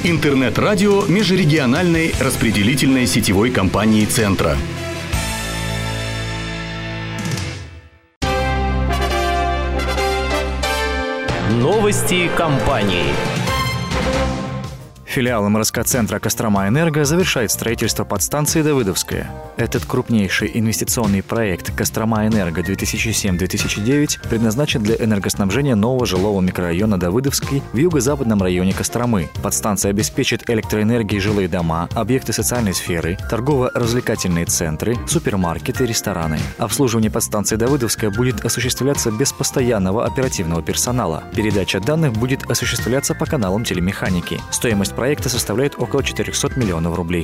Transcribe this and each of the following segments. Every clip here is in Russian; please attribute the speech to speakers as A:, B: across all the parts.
A: Интернет-радио межрегиональной распределительной сетевой компании «Центра».
B: Новости компании.
C: Филиал МРСК-центра «Кострома-Энерго» завершает строительство подстанции «Давыдовская». Этот крупнейший инвестиционный проект «Кострома-Энерго» 2007-2009 предназначен для энергоснабжения нового жилого микрорайона Давыдовский в юго-западном районе Костромы. Подстанция обеспечит электроэнергией жилые дома, объекты социальной сферы, торгово-развлекательные центры, супермаркеты, рестораны. Обслуживание подстанции «Давыдовская» будет осуществляться без постоянного оперативного персонала. Передача данных будет осуществляться по каналам телемеханики. Стоимость проекта составляет около 400 миллионов рублей.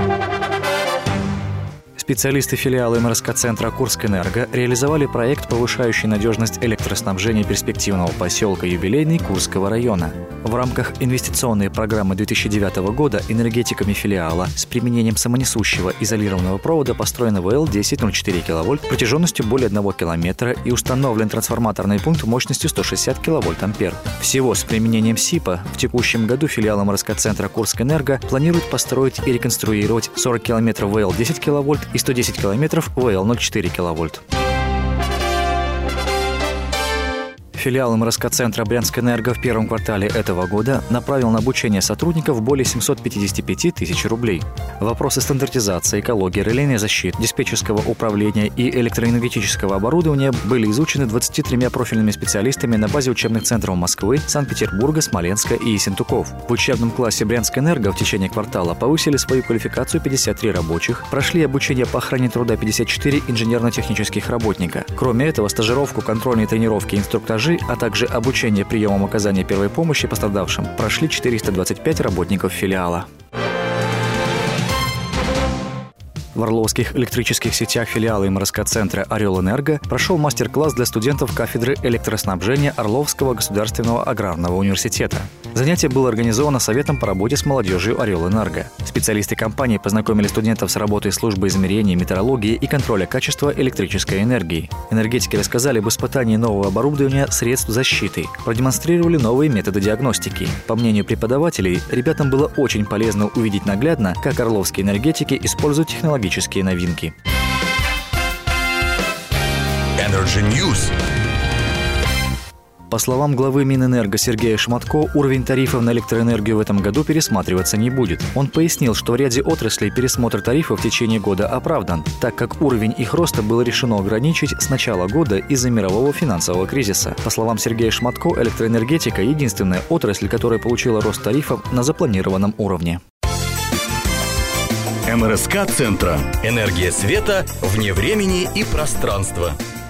C: Специалисты филиала МРСК-центра «Курскэнерго» реализовали проект, повышающий надежность электроснабжения перспективного поселка Юбилейный Курского района. В рамках инвестиционной программы 2009 года энергетиками филиала с применением самонесущего изолированного провода построен ВЛ-10 0,4 кВт протяженностью более 1 км и установлен трансформаторный пункт мощностью 160 кВт-ампер. Всего с применением СИПа в текущем году филиал МРСК-центра «Курскэнерго» планирует построить и реконструировать 40 км ВЛ-10 кВт и 110 км ВЛ-0,4 кВт. Филиал МРСК-центра «Брянскэнерго» в первом квартале этого года направил на обучение сотрудников более 755 тысяч рублей. Вопросы стандартизации, экологии, релейной защиты, диспетчерского управления и электроэнергетического оборудования были изучены 23 профильными специалистами на базе учебных центров Москвы, Санкт-Петербурга, Смоленска и Ессентуков. В учебном классе «Брянскэнерго» в течение квартала повысили свою квалификацию 53 рабочих, прошли обучение по охране труда 54 инженерно-технических работника. Кроме этого, стажировку, контрольные тренировки и инструктажи, а также обучение приемам оказания первой помощи пострадавшим прошли 425 работников филиала. В Орловских электрических сетях филиала МРСК-центра «Орел-Энерго» прошел мастер-класс для студентов кафедры электроснабжения Орловского государственного аграрного университета. Занятие было организовано Советом по работе с молодежью «Орел-Энерго». Специалисты компании познакомили студентов с работой службы измерения, метрологии и контроля качества электрической энергии. Энергетики рассказали об испытании нового оборудования, средств защиты, продемонстрировали новые методы диагностики. По мнению преподавателей, ребятам было очень полезно увидеть наглядно, как орловские энергетики используют технологические новинки.
A: Energy News.
C: По словам главы Минэнерго Сергея Шматко, уровень тарифов на электроэнергию в этом году пересматриваться не будет. Он пояснил, что в ряде отраслей пересмотр тарифов в течение года оправдан, так как уровень их роста было решено ограничить с начала года из-за мирового финансового кризиса. По словам Сергея Шматко, электроэнергетика – единственная отрасль, которая получила рост тарифов на запланированном уровне.
A: МРСК-центра. Энергия света вне времени и пространства.